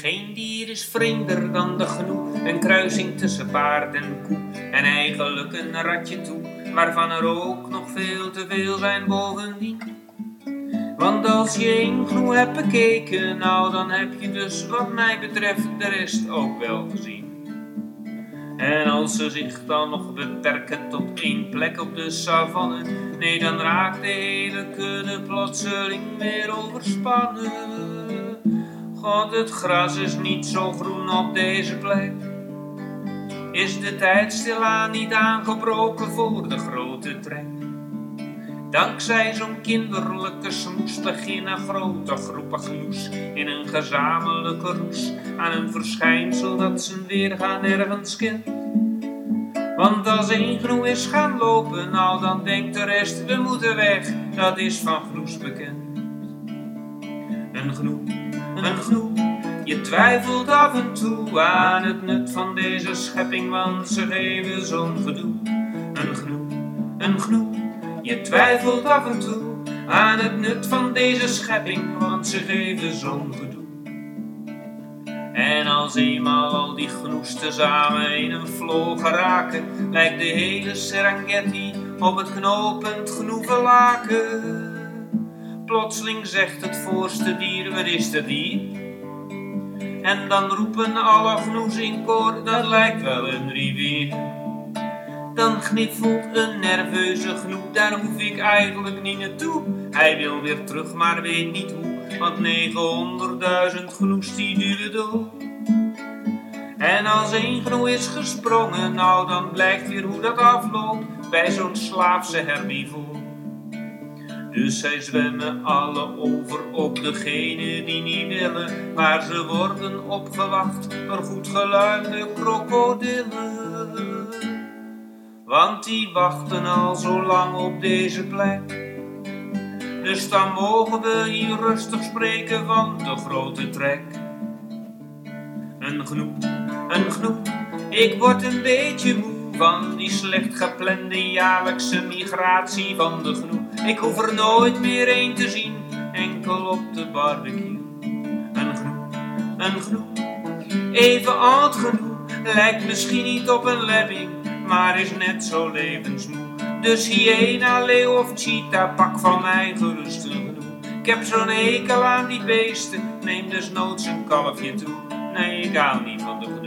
Geen dier is vreemder dan de gnoe, een kruising tussen paard en koe. En eigenlijk een ratje toe, waarvan er ook nog veel te veel zijn bovendien. Want als je één gnoe hebt bekeken, nou dan heb je dus wat mij betreft de rest ook wel gezien. En als ze zich dan nog beperken tot één plek op de savanne, nee dan raakt de hele kudde plotseling weer overspannen. God, het gras is niet zo groen op deze plek. Is de tijd stilaan niet aangebroken voor de grote trek? Dankzij zo'n kinderlijke smoes beginnen grote groepen gnoes in een gezamenlijke roes aan een verschijnsel dat zijn weergaan nergens kent. Want als één gnoe is gaan lopen, nou dan denkt de rest we moeten weg, dat is van gnoes bekend. Een gnoe, je twijfelt af en toe aan het nut van deze schepping, want ze geven zo'n gedoe. Een gnoe, je twijfelt af en toe aan het nut van deze schepping, want ze geven zo'n gedoe. En als eenmaal al die gnoes tezamen in een flow geraken, lijkt de hele Serengeti op het knooppunt gnoevenlaken. Plotseling zegt het voorste dier, wat is dat dier? En dan roepen alle gnoes in koor, dat lijkt wel een rivier. Dan gniffelt een nerveuze gnoe, daar hoef ik eigenlijk niet naartoe. Hij wil weer terug, maar weet niet hoe, want 900.000 gnoes die duwen door. En als één gnoe is gesprongen, nou dan blijkt weer hoe dat afloopt bij zo'n slaafse herbivoor. Dus zij zwemmen alle over op degene die niet willen, maar ze worden opgewacht door goed geluimde krokodillen. Want die wachten al zo lang op deze plek. Dus dan mogen we hier rustig spreken van de grote trek. Een gnoe, ik word een beetje moe van die slecht geplande jaarlijkse migratie van de gnoe. Ik hoef er nooit meer één te zien, enkel op de barbecue. Een gnoe, even oud genoeg, lijkt misschien niet op een lemming, maar is net zo levensmoe. Dus hyena, leeuw of cheetah, pak van mij gerust een gnoe. Ik heb zo'n hekel aan die beesten, neem desnoods een kalfje toe. Nee, ik hou niet van de gnoe.